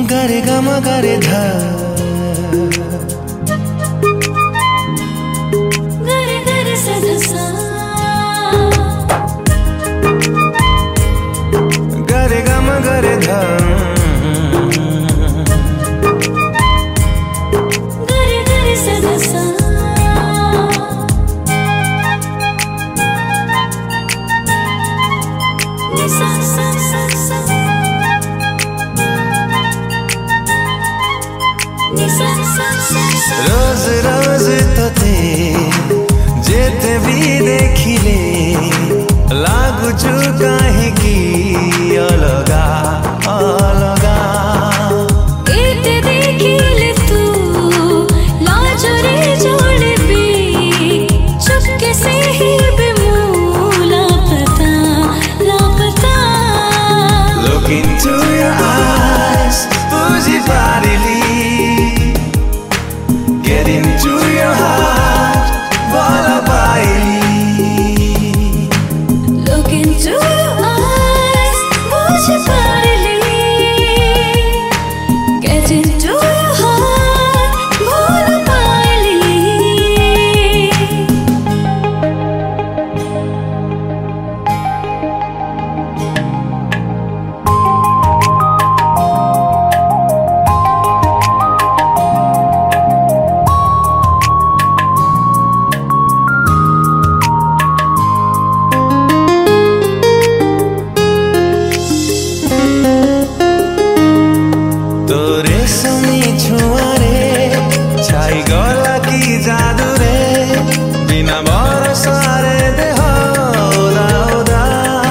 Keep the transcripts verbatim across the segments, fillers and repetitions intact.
गरे गम गरे धा गरे गरे सधसा गरे गम गरे धा गरे गरे सधसा निसा सा सा सा निसा सा सा सा रोज रोज तोते जेते भी देखिले लागुछु काहेकि अलगा अलगा एते देखिले तू लाजरे जोड़बी चुपके से ही बेमू लापता लापता Look into your eyes बुझी पारिली Get into your heart बोला पाइली Look into your eyes मुझे पारली Get into your heart भूल पाइली तोरे समी छुआरे छाई गला की जादू रे बिना भरोसारे देह ओदा ओदा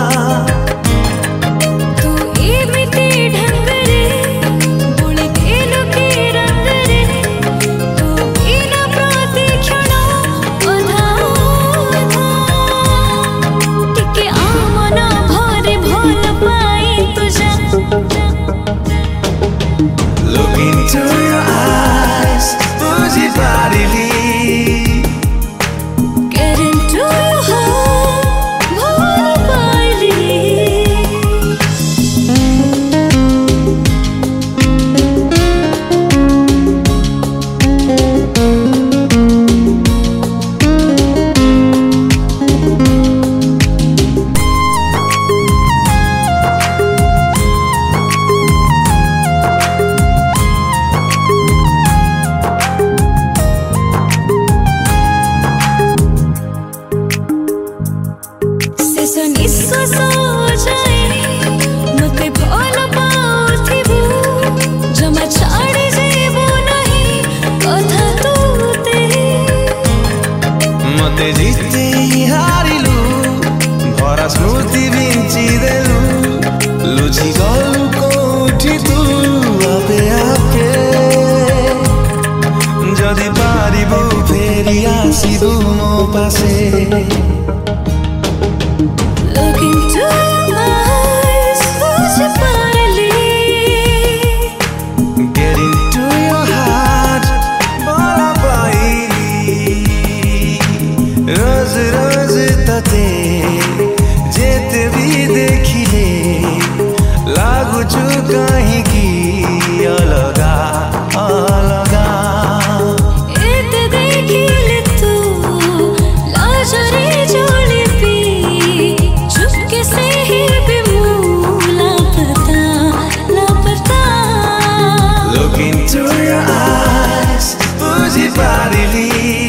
तू एमिति ढंग रे बोली देलु के रंग रे तू बिना प्रतीक्षण अधा अधा टिके आमन भरे भल पाई तुझा Look into your eyes बुझी पारिली Get into your heart भूल पाइली शेष निश्वास जाए मते भल पाउथिबु जमा छाड़ी जेबु नहीं कथा तूते मते जिते हारिलु भरा स्मृति बिंची देलु लुझी गलु कोठी तू आपे आपे जदि पारिबु फेरि आसिबु मो पासे Look into your eyes मुझे पारली Get into your heart बोला पाइली रोज रोज तते जेते भी देखिले लागुछु काहेकि अलगा अलगा एते देखिले तू लाजरे जोड़बी चुपके से ही बेमू लापता लापता Look into your eyes बुझी पारिली